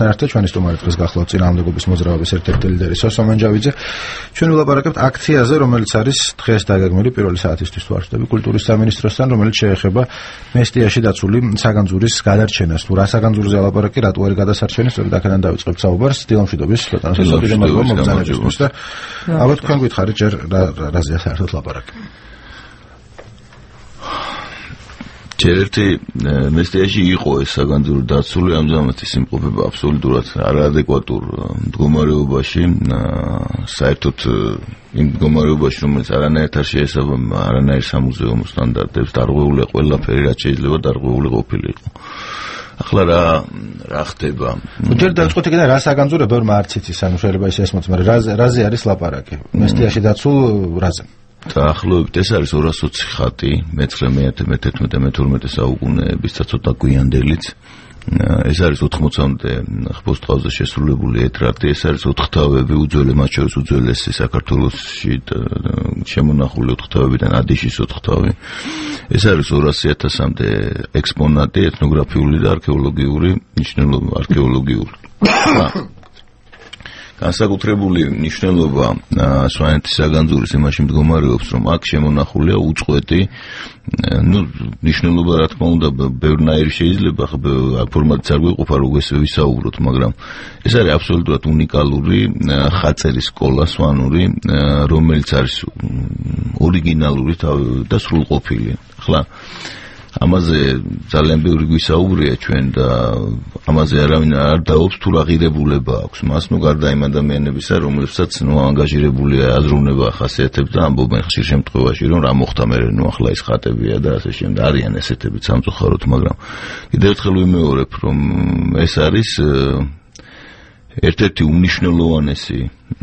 ჩვენთან ერთად ჩვენი სტუმარი დღეს გახლავთ წინააღმდეგობის მოძრაობის ერთ-ერთი ლიდერი სოსო მენჯავიძე. ჩვენ ვილაპარაკებთ აქციაზე, რომელიც არის დღეს დაგეგმილი პირველი საათისთვის თუ არ ვცდები კულტურის სამინისტროსთან, რომელიც შეეხება მესტიაში დაცული საგანძურის გადარჩენას. თუ რა საგანძურზე ელაპარაკი, რატო არ გადასარჩენეს, სწორედ აქედან დავიწყებთ საუბარს. დილამშვიდობის, ბატონო სოსო, დიდი მადლობა მოგზაურობისთვის და ალბათ თქვენ გითხარით ჯერ რაზეა საერთოდ ლაპარაკი. Certi mestieși იყო ეს საგანძური დაცული, ამჟამად ის იმყოფება აბსოლუტურად არაადეკვატურ მდგომარეობაში, საერთოდ იმ მდგომარეობაში, რომელიც არანაირად არ შეესაბამება არანაირ სამუზეუმო სტანდარტებს, დარღვეულია ყველაფერი, რაც შეიძლება დარღვეული ყოფილიყო. ახლა რა ხდება? ჯერ დავიწყოთ იქიდან რა საგანძურია, ბევრმა არც იცის, ანუ შეიძლება ის ესმოც, მაგრამ რაზე არის ლაპარაკი? მესტიაში დაცულ რაზე? დაახლოებით ეს არის 220 ხატი, მე-19, მე-11, მე-12 საუკუნეების და ცოტა გვიანდელიც. ეს არის 80-მდე ხბოსტყავზე შესრულებული ეტრატი, ეს არის 4 თავები, მათ შორის უძველესი საქართველოში შემონახული 4 თავებიდან ადიშის 4 თავი. ეს არის 200.000-მდე ექსპონატი, ეთნოგრაფიული და არქეოლოგიური მნიშვნელობა. განსაკუთრებული მნიშვნელობა სვანეთის საგანძურის იმაში მდგომარეობს, რომ აქ შემონახულია უწყვეტი, მნიშვნელობა რა თქმა უნდა ბევრნაირი შეიძლება, ფორმატიც არ გვიყოფა რომ ესე ვისაუბროთ, მაგრამ ეს არის აბსოლუტურად უნიკალური ხაწერის სკოლა სვანური, რომელიც არის ორიგინალური და სრულყოფილი. ახლა ამაზე ძალიან ბევრი გვისაუბრია ჩვენ და ამაზე არავინ არ დაობს თუ რა ღირებულება აქვს მას, გარდა იმ ადამიანებისა, რომლებსაც ანგაჟირებულია აზროვნება ახასიათებს და ამბობენ ხშირ შემთხვევაში, რომ რა მოხდა მერე, ახლა ის ხატებია და ასე შემდეგ, არიან ესეთებიც სამწუხაროდ, მაგრამ კიდევ ერთხელ ვიმეორებ, რომ ეს არის ერთ-ერთი უმნიშვნელოვანესი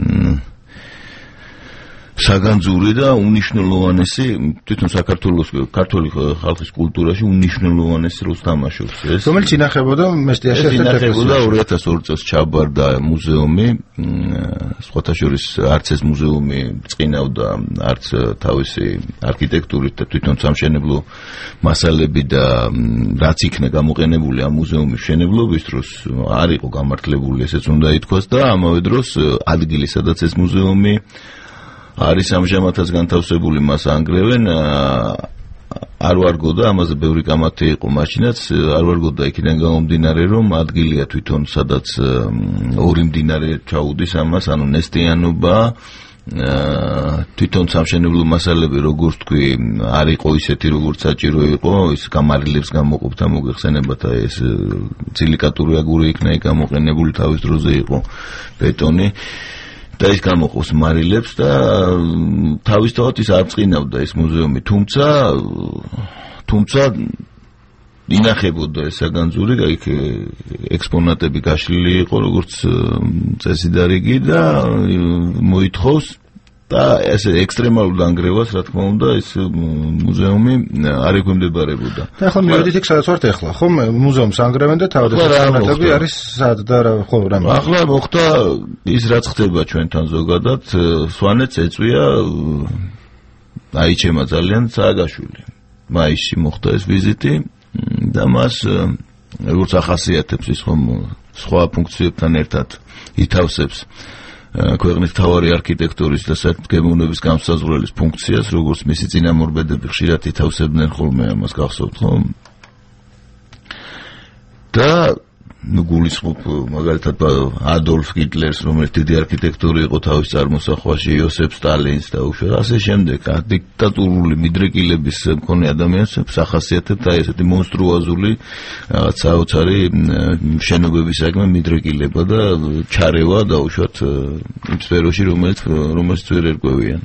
საგანძური და უმნიშვნელოვანესი თვითონ საქართველოს ქართული ხალხის კულტურაში უმნიშვნელოვანესი როლს თამაშობს ეს. რომელიც ინახებოდა მესტიაში ინახებოდა 2002 წელს ჩაბარდა მუზეუმი, სხვათა შორის არც ეს მუზეუმი წყინავდა არც თავისი არქიტექტურით და თვითონ სამშენებლო მასალები და რაც იქნა გამოყენებული ამ მუზეუმის მშენებლობის დროს არ იყო გამართლებული, ესეც უნდა ითქვას და ამავე დროს ადგილი, სადაც ეს მუზეუმი არის ამჟამადაც განთავსებული, მას ანგრევენ, არ ვარგოდა, ამაზე ბევრი კამათი იყო მაშინაც, არ ვარგოდა იქიდან გამომდინარე, რომ ადგილია თვითონ, სადაც ორი მდინარე ჩაუდის ამას, ანუ ნესტიანობა, თვითონ სამშენებლო მასალები, როგორც თქვი, არ იყო ისეთი, როგორც საჭირო იყო, ის გამარილებს გამოყოფდა, მოგეხსენებათ, ეს სილიკატური აგური იქნა იქ გამოყენებული, თავის დროზე იყო ბეტონი. და ის გამოყავს მარილებს და თავისთავად ის არ წყინავდა ეს მუზეუმი, თუმცა ინახებოდა ეს საგანძური, იქ ექსპონატები გაშლილი იყო, როგორც წესი და რიგი და მოითხოვს და ესე ექსტრემალურ დანგრევას, რა თქმა უნდა, ეს მუზეუმი არ ექვემდებარებოდა. და ახლა მივედით იქ სადაც ვართ ახლა, ხომ მუზეუმს ანგრევენ და თავდადასტურებლები არის სად და ხო რამე. ახლა მოხდა ის რაც ხდება ჩვენთან ზოგადად, სვანეთს ეწვია აიჩემა ძალიან სააგაშვილი. მაისში მოხდა ეს ვიზიტი და მას როგორც ახასიათებს ის ხომ სხვა ფუნქციებთან ერთად ითავსებს ქვეყნის მთავარი არქიტექტორის და საერთგემოვნების განსაზღვრის ფუნქციას, როგორც მისი წინამორბედები ხშირად ითავსებდნენ ხოლმე ამას გახსოვთ, ხო? და გულისხმობ მაგალითად ადოლფ ჰიტლერს, რომელიც დიდი არქიტექტორი იყო თავის წარმოსახვაში, იოსებ სტალინს და უშუალოდ ასე შემდეგ, დიქტატურული მიდრეკილების მქონე ადამიანებს ახასიათებთ აი ესეთი მონსტრუოზული რაღაც საოცარი შენობების საქმე მიდრეკილება და ჩარევა და უშუალოდ იმ სფეროში, რომელიც ვერ ერკვევიან.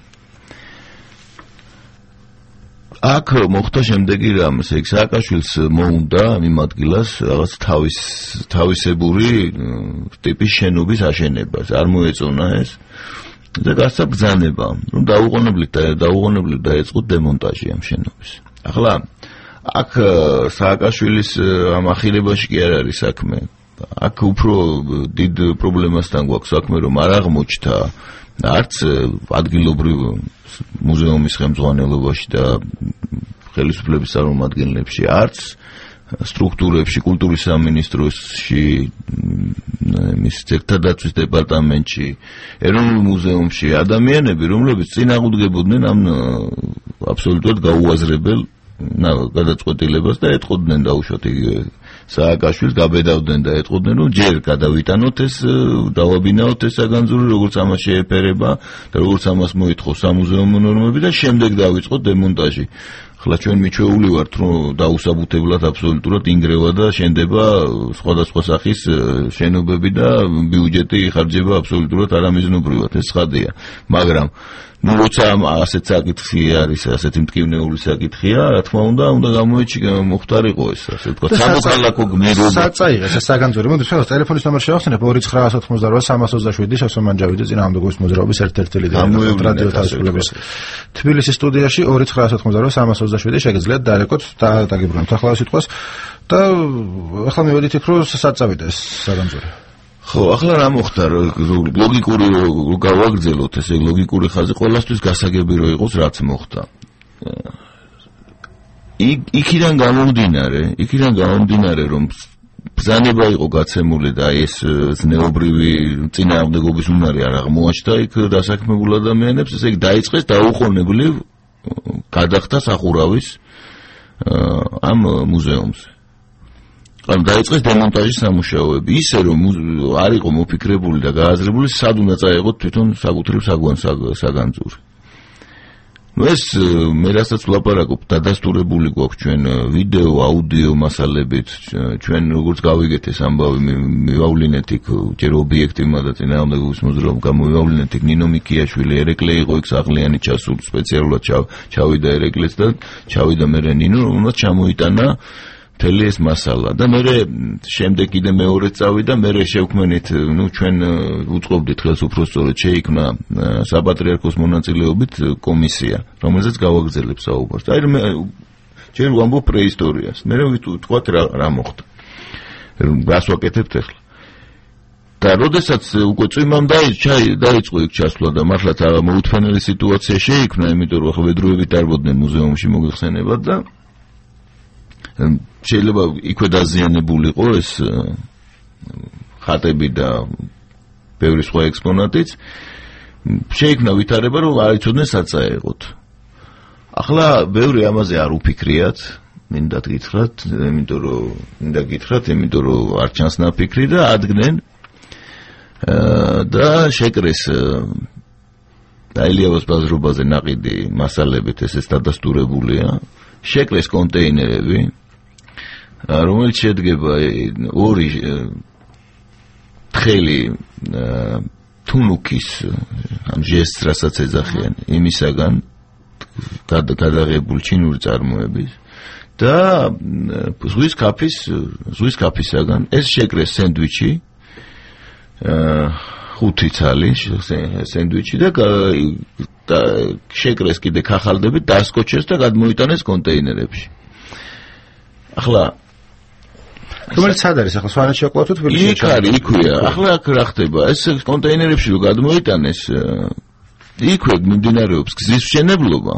აქ მოხდა შემდეგი რამ, ესე იგი სააკაშვილს მოუნდა იმ ადგილას რაღაც თავისებური ტიპის შენობის აშენება. არ მოეწონა ეს და გასცა ბრძანება, რომ დაუყოვნებლივ დაეწყო დემონტაჟი ამ შენობის. ახლა აქ სააკაშვილის ამ ახირებაში კი არ არის საქმე. აქ უფრო დიდ პრობლემასთან გვაქვს საქმე, რომ არ აღმოჩნდა არც ადგილობრივ მუზეუმის ხელმძღვანელობაში და ხელისუფლების წარმომადგენლებში, არც სტრუქტურებში, კულტურის სამინისტროში მის ძეგლთადაცვის დეპარტამენტში, ეროვნულ მუზეუმში ადამიანები, რომლებიც წინააღმდეგებოდნენ ამ აბსოლუტურად გაუაზრებელ გადაწყვეტილებას და ეტყოდნენ დაუშვათ სააკაშვილს გაბედავდნენ და ეტყოდნენ რომ ჯერ გადავიტანოთ ეს დავაბინაოთ ეს საგანძური როგორც ამას შეეფერება და როგორც ამას მოითხოვს სამუზეუმო ნორმები და შემდეგ დავიწყოთ დემონტაჟი. ახლა ჩვენ მიჩვეული ვართ რომ დაუსაბუთებლად აბსოლუტურად ინგრევა და შენდება სხვადასხვა სახის შენობები და ბიუჯეტი იხარჯება აბსოლუტურად არამიზნობრივად ეს ხადია. მაგრამ როცა ასეთ საკითხი არის, ასეთი მტკივნეული საკითხია, რა თქმა უნდა, მოხდარიყო ეს, ასე ვთქვათ, სამოქალაქო გმირობა. საწაიღეს ეს საგანძური. მოდით ხელს ტელეფონის ნომერი შევახსენებ 2988 300 მანჯავიძე წინააღმდეგობის მოძრაობის ერთ-ერთი ლიდერი რადიო თავისუფლების თბილისის სტუდიაში 2988 300 შეგიძლიათ დარეკოთ და დაგიბრუნოთ ახლა სიტყვას და ახლა მივედით იქ რომ საწავიდა ეს საგანძური. ხო, ახლა რა მოხდა, ლოგიკური რო გავაგრძელოთ, ესე ლოგიკური ხაზი ყველასთვის გასაგები რო იყოს, რაც მოხდა. იქიდან გამომდინარე, რომ ბრძანება იყო გაცემული და ეს ზნეობრივი წინააღმდეგობის უნარი არ აღმოაჩნდა იქ დასაქმებულ ადამიანებს, ესე იგი დაიწყეს დაუყოვნებლივ გადახდა სახურავის ამ მუზეუმზე. ან დაიწყეს დემონტაჟის სამუშაოები, ისე რომ არ იყო მოფიქრებული და გააზრებული სად უნდა წაეღოთ თვითონ საკუთრივ საგანძური. ეს მე რასაც ვლაპარაკობ, დადასტურებული გვაქვს ჩვენ ვიდეო, აუდიო მასალებით, ჩვენ როგორც გავიგეთ ეს ამბავი მივავლინეთ იქ ჯერ ობიექტივმა და წინააღმდეგობის მოძრაობამ გამოვიავლინეთ იქ ნინო მიქიაშვილი, ერეკლე იყო იქ სახლიანი ჩასული, სპეციალურად ჩავიდა ერეკლეც და ჩავიდა მერე ნინო, რომელსაც ჩამოიტანა მთელი ეს მასალა და მე შემდეგ კიდე მეორე წავიდა მე შევქმნით ჩვენ უწყობდით ხელს უფრო სწორედ შეიქმნა საპატრიარქოს მონაწილეობით კომისია რომელზეც გავაგრძელებს საუბარს აი მე ჯერ ვამბობ პრეისტორიას მე ვთქვათ რა მოხდა რას ვაკეთებთ ახლა და როდესაც უკვე წვიმამ დაიწყო იქ ჩასვლა და მართლაც მოუთმენელი სიტუაცია შეიქმნა იმიტომ რომ ახლა ვედროებით დარბოდნენ მუზეუმში მოგეხსენებათ და შეიძლება იქვე დაზიანებულიყო ეს ხატები და ბევრი სხვა ექსპონატიც შეიქმნა ვითარება რომ არ იცოდნენ სად წაეღოთ. ახლა ბევრი ამაზე არ უფიქრიათ, მინდა გითხრათ, იმიტომ რომ არ ჩანს ნაფიქრი და ადგნენ და შეკრეს დაელიავას ბაზრობაზე ნაყიდი მასალებით ესეც დადასტურებულია, შეკრეს კონტეინერები რომელიც შედგება ორი თხელი თუნუქის ამ ჟესტს რასაც ეძახიან იმისაგან გადაღებული ჩინური წარმოების და ზღვის კაფისაგან ეს შეკრეს სენდვიჩი 5 ცალი სენდვიჩი და შეკრეს კიდე ქახალდები დასკოჩეს და გადმოიტანეს კონტეინერებში ახლა რომელიც სად არის ახლა სვანეთში აკვლა თუ თბილისში იქ არის იქვეა ახლა აქ რა ხდება ეს კონტეინერებში რო გადმოიტანეს იქვე მიმდინარეობს გზის მშენებლობა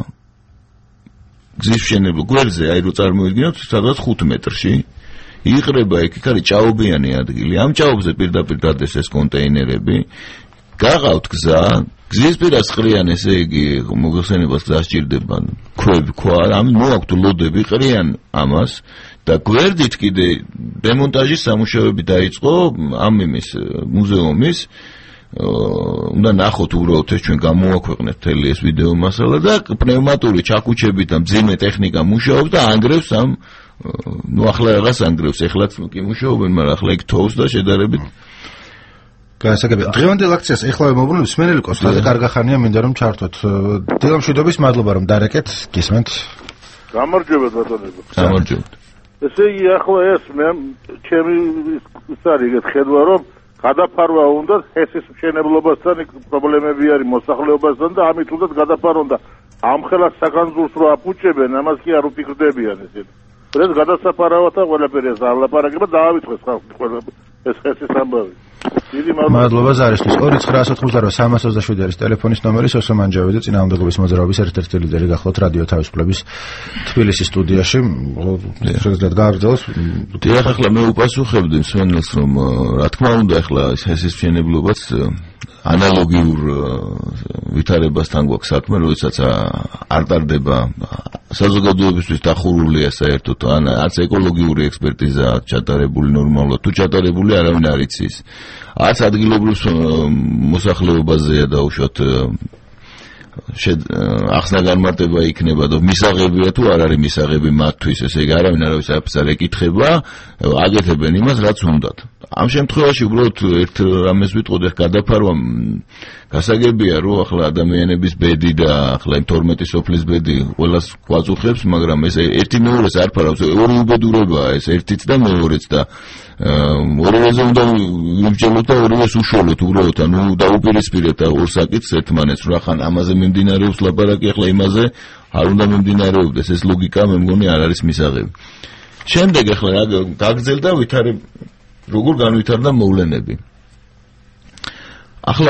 გვერდზე აი რო წარმოვიდგინოთ სადღაც 5 მეტრში იყრება იქ არის ჭაობიანი ადგილი ამ ჭაობზე პირდაპირ დადეს ეს კონტეინერები გაღავთ გზა გზის პირას ყრიან ესე იგი მოგხსენებას გზას ჭირდება ქვა ამ მოაქვთ ლოდები ყრიან ამას და გვერდით კიდე დემონტაჟის სამუშაოები დაიწყო ამ იმის მუზეუმის უნდა ნახოთ უბრალოდ ეს ჩვენ გამოვაქვეყნეთ მთელი ეს ვიდეო მასალა და პნევმატური ჩაქუჩებით და მძიმე ტექნიკა მუშაობს და ანგრევს ამ ახლა რაღაც ანგრევს ეხლაც კი მუშაობენ მაგრამ ახლა იქ თოვს და შედარებით გასაგებია დღევანდელ აქციას ეხლა მოვბრუნოთ სმენელიკოს ხაზე კარგახანია მინდა რომ ჩართოთ დილამშვიდობის მადლობა რომ დარეკეთ გისმენთ გამარჯობა ბატონებო გამარჯობა ესე იგი ახლა ეს მე ჩემი ის არის ეგეთ ხედვა რომ გადაფარვა უნდა ჰესის მშენებლობასთან პრობლემები არის მოსახლეობასთან და ამით უნდა გადაფარონ და ამ ხელას საგანძურს რო აფუჭებენ ამას კი არ უფიქრდებიან ესეთ ეს გადასაფარავათა ყველაფერი ეს ალაპარაკება დაავიწყეს ხალხი ყველა ეს ჰესის ამბავი მადლობა ზარისთვის. 29988 არის ტელეფონის ნომერი. სოსო მანჯავიძე წინააღმდეგობის მოძრაობის ერთ-ერთი ლიდერი გახლავთ რადიო თავისუფლების თბილისის სტუდიაში. შეგიძლიათ გააგრძელოს? დიახ, ახლა მე უპასუხებდი მსმენელს, რომ რა თქმა უნდა ახლა ეს მშენებლობაც ანალოგიურ ვითარებასთან გვაქვს საქმე, როდესაც არ ტარდება საზოგადოებისთვის დახურულია საერთოდ, არც ეკოლოგიური ექსპერტიზა ჩატარებული ნორმალურად, თუ ჩატარებული არავინ არ იცის. არც ადგილობრივ მოსახლეობაზეა დაუშვათ ახსნა განმარტება იქნება და მისაღებია თუ არ არის მისაღები მათთვის, ესე იგი არავინ არავის არ ეკითხება, აკეთებენ იმას, რაც უნდათ. ამ შემთხვევაში უბრალოდ ერთ რამეს ვიტყოდი, გადაფარვა გასაგებია, რომ ახლა ადამიანების ბედი და ახლა 12 სოფლის ბედი ყველას გვაწუხებს, მაგრამ ეს ერთი მეორეს არ ფარავს, ორი უბედურებაა ეს, ერთიც და მეორეც და ორივეზე უნდა ვიმსჯელოთ და ორივეს უშუალოდ უბრალოდ ანუ დაუპირისპირეთ ორ საკითხს ერთმანეთს, რა ხან ამაზე მიმდინარეობს ლაპარაკი, ახლა იმაზე არ უნდა მიმდინარეობდეს, ეს ლოგიკა მე მგონი არ არის მისაღები. შემდეგ ახლა რა გაგრძელდა როგორ განვითარდა მოვლენები. ახლა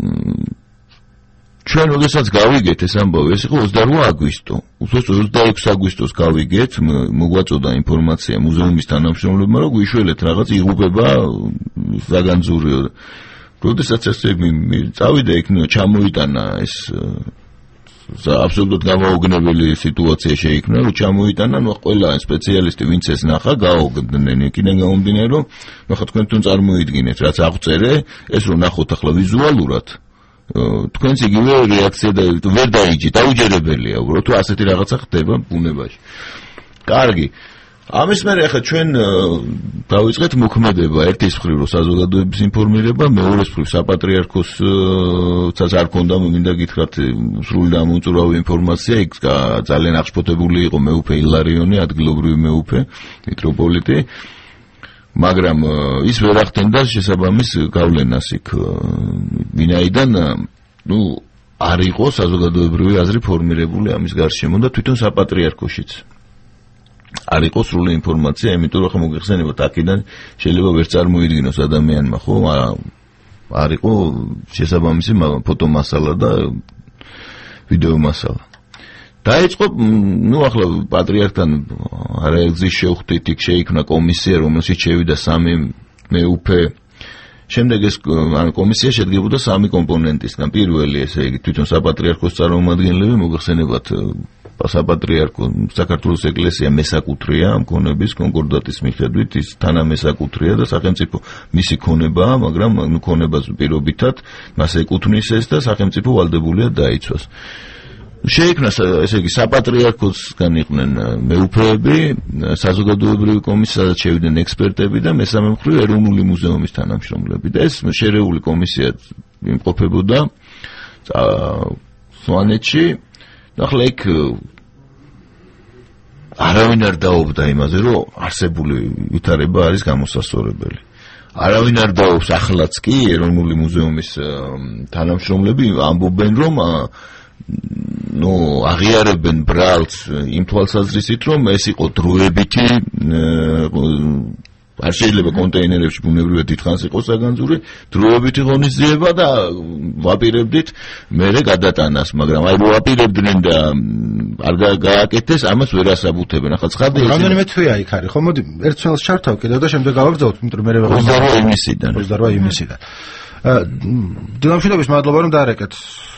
ჩვენ როდესაც გავიგეთ ეს ამბავი, ეს იყო 28 აგვისტო. უბრალოდ 26 აგვისტოს გავიგეთ, მოგვაწოდა ინფორმაცია მუზეუმის თანამშრომლებმა, რომ გვიშველეთ რაღაც იღუპება საგანძურიო. როდესაც ესე წავიდა იქ, ჩამოიტანა ეს აბსოლუტურად გამაოგნებელი სიტუაცია შეიქმნა, რომ ჩამოიტანა, ყველა სპეციალისტი ვინც ეს ნახა, გააოგდნენ იქიდან გამომდინარე, რომ ხა თქვენ თუნ წარმოიდგინეთ, რაც აღწერე, ეს რომ ნახოთ ახლა ვიზუალურად, თქვენს იგივე რეაქცია ვერ დაიჯით, დაუჯერებელია, უბრალოდ თუ ასეთი რაღაცა ხდება ბუნებაში. კარგი. ამის მერე ახლა ჩვენ დავიწყეთ მოქმედება, ერთის მხრივ რომ საზოგადოების ინფორმირება, მეორეს მხრივ საპატრიარქოსაც არ ქონდა მინდა გითხრათ სრული და ამოწურავი ინფორმაცია, იქ ძალიან აღშფოთებული იყო მეუფე ილარიონი, ადგილობრივი მეუფე, მიტროპოლიტი, მაგრამ ის ვერ ახდენდა შესაბამის გავლენას იქ, ვინაიდან არ იყო საზოგადოებრივი აზრი ფორმირებული ამის გარშემო და თვითონ საპატრიარქოშიც არ იყო სრული ინფორმაცია, იმიტომ რომ მოგეხსენებათ აქედან შეიძლება ვერ წარმოიდგინოს ადამიანმა, ხო? არ იყო შესაბამისი ფოტომასალა და ვიდეო მასალა. დაიწყო, ახლა პატრიარქთან არაერთგზის შევხვდით, იქ შეიქმნა კომისია, რომელშიც შევიდა 3 მეუფე. შემდეგ ეს კომისია შედგებოდა 3 კომპონენტისგან. პირველი, ესე იგი, თვითონ საპატრიარქოს წარმომადგენლები, მოგეხსენებათ საპატრიარქო საქართველოს ეკლესია მესაკუთრეა მქონების კონკორდატის მიხედვით, ის თანამესაკუთრეა და სახელმწიფო მისი ქონებაა, მაგრამ ქონებას პირობითად მას ეკუთვნის ეს და სახელმწიფო ვალდებულია დაიცვას. შეიქმნა ესე იგი საპატრიარქოსგან იყვნენ მეუფეები, საზოგადოებრივი კომისია, სადაც შევიდნენ ექსპერტები და მესამე მხრივ ეროვნული მუზეუმის თანამშრომლები და ეს შერეული კომისია იმყოფებოდა სვანეთში. ახლა იქ არავინ არ დაობდა იმაზე, რომ არსებული ვითარება არის გამოსასწორებელი. არავინ არ დაობს ახლაც კი ეროვნული მუზეუმის თანამშრომლები ამბობენ, რომ აღიარებენ ბრალს იმ თვალსაზრისით, რომ ეს იყო დროებითი არ შეიძლება კონტეინერებში ბუნებრივად დიდხანს იყოს საგანძური, დროებითი ღონისძიება და ვაპირებდით მერე გადატანას, მაგრამ აი ვაპირებდნენ და არ გააკეთეს, ამას ვერ ასაბუთებენ. ახლა ცხადია რამდენიმე თვეა იქ არის, ხო? მოდი ერთ წელს ჩართავ კიდევ და შემდეგ გავაგრძელოთ, იმიტომ რომ მე 28 ივნისიდან. 28 ივნისიდან. დილამშვიდობის, მადლობა რომ დაარეკეთ.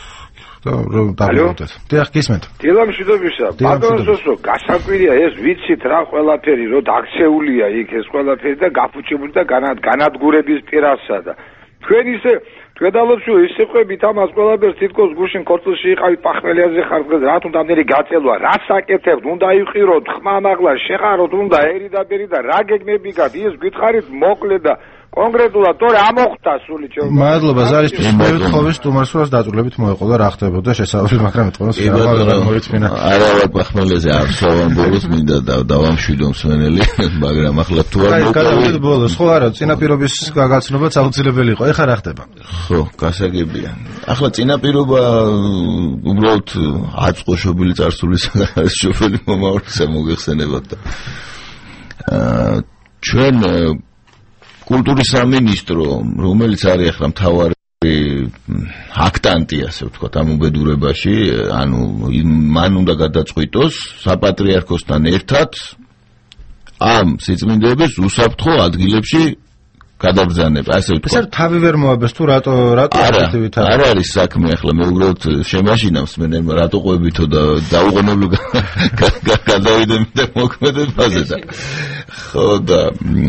დიახ, გისმენთ. დილამშვიდობისა. ბატონო სოსო, გასაკვირია ეს, ვიცით რა ყველაფერი, რომ დაქცეულია იქ ეს ყველაფერი და გაფუჭებული და განადგურების პირასა და თქვენ ისე გვედალობთ რომ ისე ყვებით ამას ყველაფერს თითქოს გუშინ ქორწილში იყავით პახმელიაზე ხარ დღეს რა თუნდა ამდენი გაწელვა, რას აკეთებთ, უნდა იყიროთ, ხმამაღლა შეყაროთ, უნდა ერი და ბერი და რა გეგმები გაქვთ, ის გითხარით მოკლე და კონკრეტულად თორე ამოხდა სული ჩემო. მადლობა ზარისთვის. მე ვთხოვე სტუმარს დაწყვილებით მოეყოლა რა ხდებოდა შესაძლებელი, მაგრამ ეთქოს რა მოიწმინა. არა პახმელიაზე არ სოვან ბოლოს მინდა დავამშვიდო მსმენელი, მაგრამ ახლა თუ არ მოკავით ბოლოს, ხო არა, წინაპირობის გაგაცნობაც აუცილებელი იყო. ეხლა რა ხდება? ხო, გასაგებია. ახლა წინაპირობა უბრალოდ აწყვოშობილი წარსულის შოფელი მომავალს მოგეხსენებათ და ჩვენ კულტურის სამინისტრო, რომელიც არის ახლა მთავარი აქტანტი, ასე ვთქვათ, ამ უბედურებაში, ანუ მან უნდა გადაწყვიტოს საპატრიარქოსთან ერთად ამ სიწმინდეების უსაფრთხო ადგილებში გადაბრძანება, ასე ვთქვათ. ეს თავი ვერ მოაბეს თუ რატო აქტივით არ არის საქმე ახლა მე უბრალოდ შემაშინავს მე რატო ყვებითო და დაუყოვნებლო გადავიდები და მოქმედებაზე და ხო და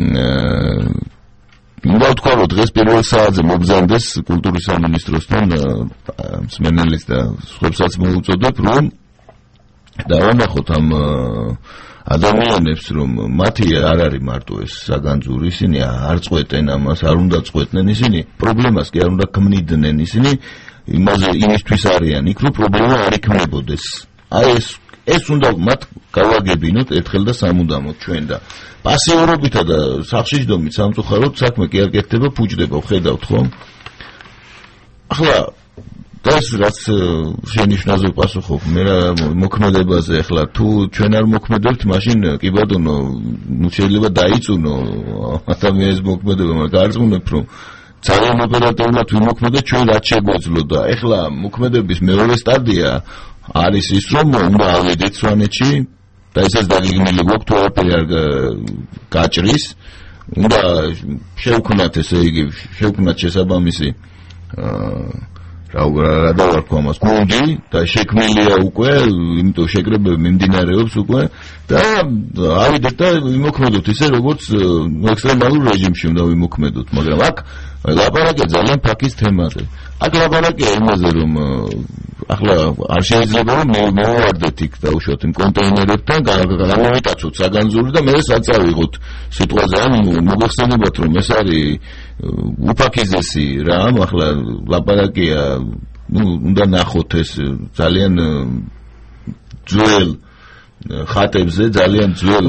უნდა ვთქვა რომ დღეს პირველ საათზე მოგზავნდეს კულტურის სამინისტროსთან მსმენელის და სხვებსაც მოუწოდებ რომ დავანახოთ ამ ადამიანებს რომ მათი არ არის მარტო ეს საგანძური ისინი არ წყვეტენ ამას არ უნდა წყვეტნენ ისინი პრობლემას კი არ უნდა ქმნიდნენ ისინი იმისთვის არიან იქ რომ პრობლემა არ იქნებოდეს აი ეს უნდა მათ გავაგებინოთ ერთხელ და სამუდამოდ ჩვენ და პასიურობითა და სახშიჯდომით სამწუხაროდ საქმე კი არ კეთდება ფუჭდება ხედავთ ხო ახლა Das რაც შენიშნაზე პასუხობ მე რა მოქმედებაზე ახლა თუ ჩვენ არ მოქმედებთ მაშინ კი ბატონო შეიძლება დაიწუნო ადამიანის მოქმედება მაგრამ გარწმუნებ რომ ძალიან ოპერატიულად ვიმოქმედოთ ჩვენ რაც შეგვეძლო და ახლა მოქმედების მეორე სტადია არის ის რომ უნდა ავედეთ სვანეთში და ესეც დაგიგმილი გვაქვს თუ არაფერი არ გაჭრის უნდა შევქმნათ ესე იგი შევქმნათ შესაბამისი რა დავარქვა მას გუნდი და შექმნილია უკვე იმიტომ შეკრებები მიმდინარეობს უკვე და ავიდეთ და ვიმოქმედოთ ისე როგორც ექსტრემალურ რეჟიმში უნდა ვიმოქმედოთ მაგრამ აქ ლაპარაკია ძალიან ფაქის თემაზე აქ ლაპარაკია იმაზე რომ ახლა არ შეიძლება რომ მოვარდეთ იქ დაუშვათ იმ კონტეინერებთან გამოვიტაცოთ საგანძური და მე საწავიღოთ სიტყვაზე ან მოგეხსენებათ რომ ეს არის უფაქიზესი რამ ახლა ლაპარაკია უნდა ნახოთ ეს ძალიან ძველ ხატებზე ძალიან ძველ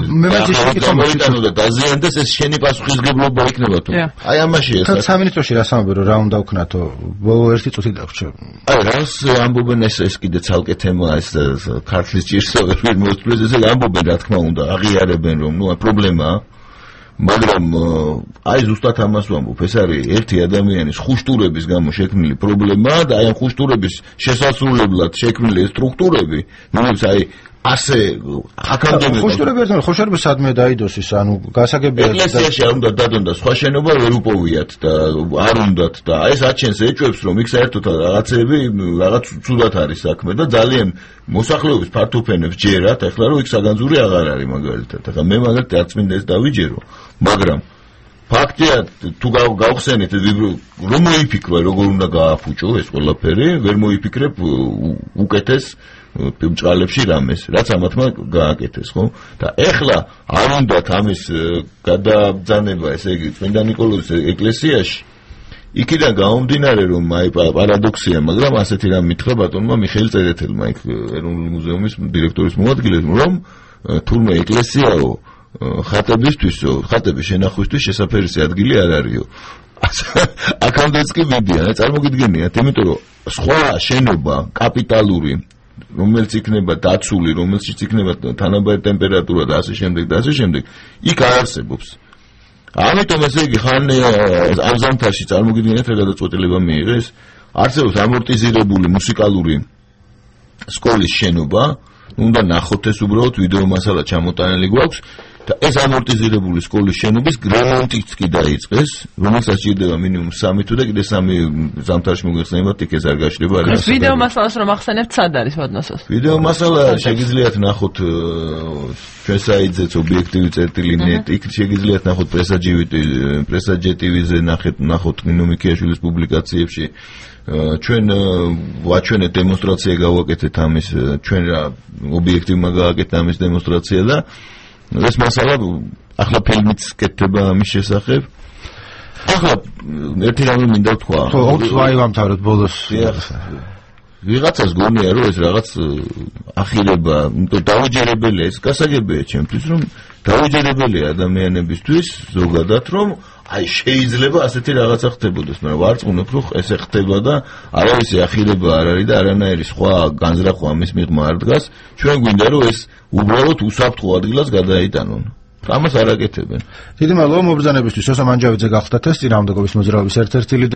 და დაზიანდეს ეს შენი პასუხისმგებლობა იქნება თუ აი ამაში ეს სამინისტროში რა სამბერო რა უნდა ვქნათო ბოლო ერთი წუთი დაგვრჩა აი რას ამბობენ ეს კიდე ცალკე თემაა ეს ქართლის ჭირსა ვერ მოსწრეს ესე ამბობენ რა თქმა უნდა აღიარებენ რომ ნუ პრობლემაა მაგრამ აი ზუსტად ამას ვამბობ ეს არის ერთი ადამიანის ხუშტურების გამო შექმნილი პრობლემა და აი ამ ხუშტურების შესასრულებლად შექმნილი სტრუქტურები რომელიც აი ასე აკადემია ხუშტურები ერთმანეთს ხოშერბი სადმე დაიდოს ის ანუ გასაგებია ეკლესიაში არ უნდა დადონ და სხვა შენობა ვერ უპოვიათ და არ უნდათ და ეს აჩენს ეჭვებს რომ იქ საერთოდ რაღაცები რაღაც ცუდად არის საქმე და ძალიან მოსახლეობის ფართოფენებს ჯერათ ახლა რომ იქ საგანძური აღარ არის მაგალითად ახლა მე მაგალითად არც მინდა ეს დავიჯერო მაგრამ ფაქტია თუ გავხსენეთ რომ მოიფიქრო როგორ უნდა გააფუჭო ეს ყველაფერი ვერ მოიფიქრებ უკეთეს მჭყალებში რამეს რაც ამათმა გააკეთეს ხო და ეხლა არ უნდათ ამის გადაბრძანება ესე იგი წმინდა ნიკოლოზის ეკლესიაში იქიდან გამომდინარე რომ აი პარადოქსია მაგრამ ასეთი რამ მითხრა ბატონმა მიხეილ წერეთელმა იქ ეროვნული მუზეუმის დირექტორის მოადგილედ რომ თურმე ეკლესიაო ხატებისთვისო ხატების შენახვისთვის შესაფერისი ადგილი არ არისო აქამდეც კი მიდიან წარმოგიდგენიათ იმიტომ რომ სხვა შენობა კაპიტალური რომელიც იქნება დაცული რომელშიც იქნება თანაბარი ტემპერატურა და ასე შემდეგ იქ არ არსებობს ამიტომ ესე იგი ხან ამ ზამთარში წარმოგიდგენიათ რა გადაწყვეტილება მიიღეს არსებობს ამორტიზირებული მუსიკალური სკოლის შენობა უნდა ნახოთ ეს უბრალოდ ვიდეო მასალა ჩამოტანილი გვაქვს და ეს ამორტიზირებული სკოლის შენობის რემონტიც კი დაიწყეს, რომელსაც ჭირდება მინიმუმ 3 თუ და კიდე 3 ზამთარში მოგეხსენებათ იქ ეს არ გაშლება არის. ეს ვიდეო მასალას რომ ახსენებთ, სად არის ბოდნოსოს? ვიდეო მასალა შეგიძლიათ ნახოთ ჩვენ საიტზეც ობიექტივი.net იქ შეგიძლიათ ნახოთ პრესაჯეტივიზე ნახოთ ნინო მიქიაშვილის პუბლიკაციებში ჩვენ ვაჩვენეთ დემონსტრაცია გავაკეთეთ ამის ჩვენ რა ობიექტივმა გააკეთა ამის დემონსტრაცია და ეს მასალა ახლა ფილმიც კეთდება ამის შესახებ. ახლა ერთი რამე მინდა ვთქვა. ხო, ვაი ვამთავრეთ ბოლოს. ვიღაცას გონია რომ ეს რაღაც ახირება, დაუჯერებელია, ეს გასაგებია ჩემთვის რომ დაუჯერებელია ადამიანებისთვის ზოგადად რომ აი შეიძლება ასეთი რაღაცა ხდებოდეს, მაგრამ ვარწმუნებ რომ ესე ხდება და არავისი ახირება არ არის და არანაირი სხვა განზრახვა ამის მიღმა არ დგას. ჩვენ გვინდა რომ ეს უბრალოდ უსაფრთხო ადგილას გადაიტანონ. ამას არ აკეთებენ. დიდი მადლობა მობრძანებისთვის. სოსო მანჯავიძე გახლდათ ეს წინააღმდეგობის მოძრაობის ერთ-ერთი ლიდერი.